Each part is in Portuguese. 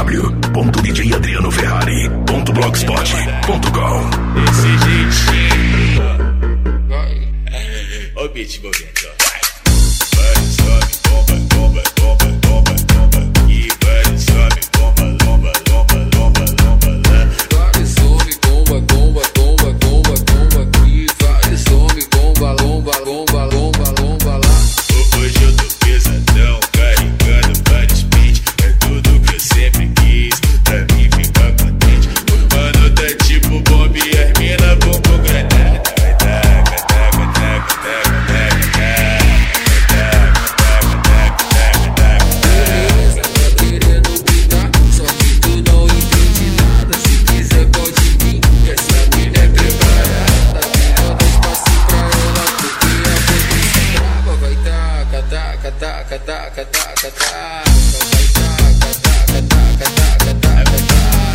www.djadrianoferrari.blogspot.com. Esse jeitinho. Ó o beat movimento. Vai, sobe, bomba, bomba, bomba, bomba, bomba. E vai, sobe, bomba, lomba, lomba, lomba, lomba, lá. Vai, some, bomba, bomba, bomba, bomba, bomba. E vai, some, bomba, lomba, lomba, lomba, lomba, lá. Hoje eu tô pesadão, carregando vários beats. É tudo que eu sempre quis, pra mim ficar contente. O mano tá tipo bomba e as mina bumbum granada. Vai taca, taca, taca, taca, taca, taca. Beleza, tá querendo gritar, só que tu não entende nada. Se quiser pode vir, que essa mina é preparada. Melhor dar espaço pra ela, porque a potência brava. Vai taca, taca, taca, taca, taca, taca. Vai taca, taca, taca, taca, taca, taca.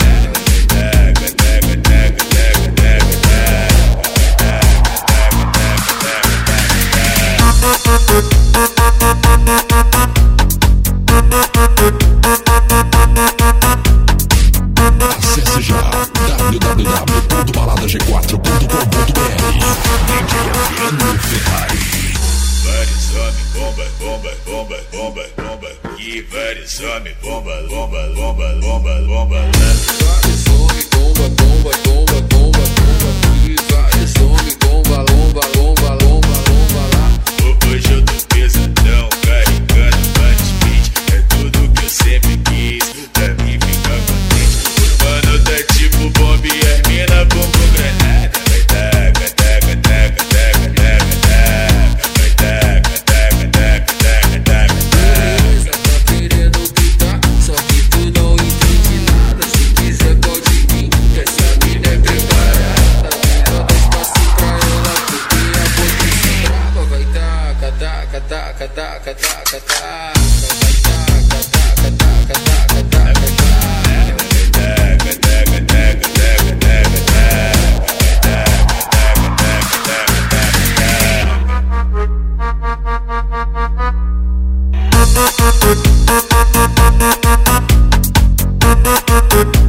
Acesse já www.baladag4.com.br. DJ Adriano Ferrari. Vários homens, bomba, bomba, bomba, bomba, bomba. E vários homens, bomba, bomba, bomba, bomba, bomba, lá. Vários homens, bomba, bomba, bomba, bomba, bomba. E vários homens, bomba, lomba, lomba, lomba, lomba, lá. Hoje eu tô pesadão, carregando vários beats. É tudo que eu sempre quis, pra mim ficar contente. O mano tá tipo bomba e as mina bumbum granada. Vai taca, taca, taca, taca, taca, taca. Vai taca, taca, taca, taca, taca, Beleza, tá querendo gritar, só que tu não entende nada. Se quiser pode vir, que essa mina é preparada. Melhor dar espaço pra ela, porque a potência brava. Vai taca, taca, taca, taca, taca, taca. Vai taca, taca, taca, taca, taca, taca. Thank you.